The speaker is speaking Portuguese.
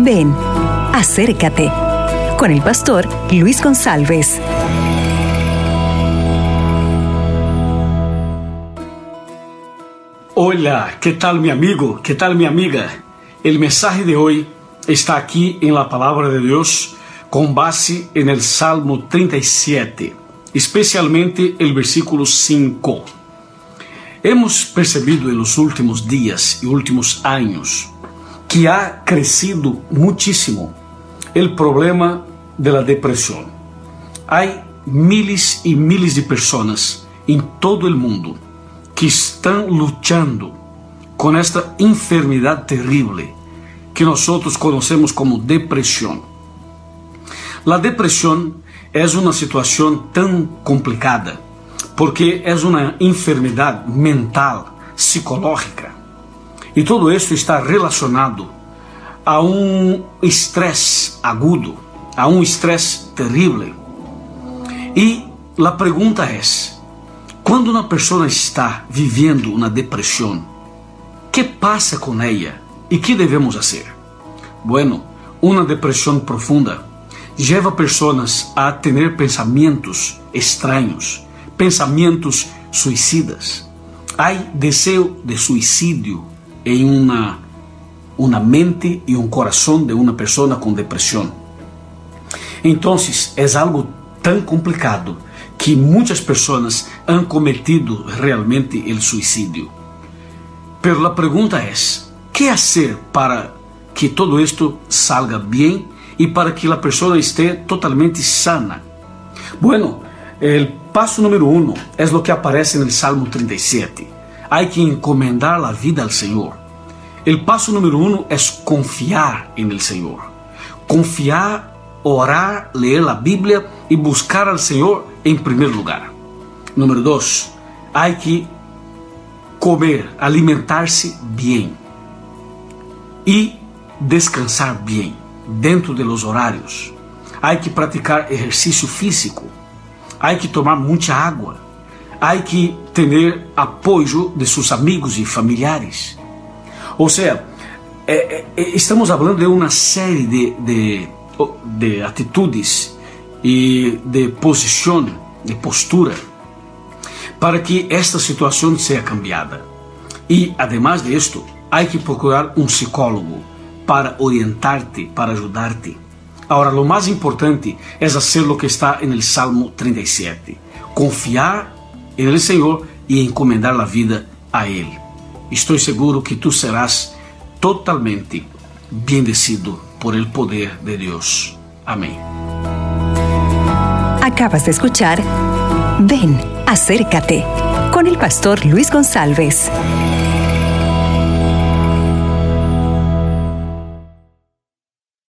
Ven, acércate con el pastor Luis González. Hola, ¿qué tal mi amigo? ¿Qué tal mi amiga? El mensaje de hoy está aquí en la palabra de Dios con base en el Salmo 37, especialmente el versículo 5. Hemos percebido en los últimos días y últimos años que ha crecido muchísimo el problema de la depresión. Hay miles y miles de personas en todo el mundo que están luchando con esta enfermedad terrible que nosotros conocemos como depresión. La depresión es una situación tan complicada porque es una enfermedad mental, psicológica, y todo esto está relacionado a un estrés agudo, a un estrés terrible. Y la pregunta es, quando uma pessoa está vivendo uma depressão, que passa com ela e que devemos fazer? Bueno, uma depressão profunda leva pessoas a ter pensamentos estranhos, pensamentos suicidas. Há desejo de suicídio em uma mente e coração de uma pessoa com depressão. Então, é algo tão complicado que muitas pessoas han cometido realmente o suicídio. Pero a pergunta é, que fazer para que todo isto salga bem e para que a pessoa esteja totalmente sana? Bueno, o passo número 1 é o que aparece no Salmo 37. Há que encomendar a vida ao Senhor. O passo número 1 é confiar en el Senhor. Confiar, orar, ler a Bíblia e buscar al Senhor em primeiro lugar. Número 2, há que comer, alimentar-se bem e descansar bem, dentro de los horários. Há que praticar exercício físico, há que tomar muita água, há que ter apoio de seus amigos e familiares. Ou seja, estamos falando de uma série de atitudes e de posição, de postura, para que esta situação seja cambiada. E, además de esto, há que procurar um psicólogo para orientar-te, para ajudar-te. Agora, lo mais importante é fazer o que está no Salmo 37, confiar no Senhor e encomendar a vida a Ele. Estou seguro que tu serás totalmente bendecido por el poder de Dios. Amén. Acabas de escuchar Ven, acércate con el pastor Luis González.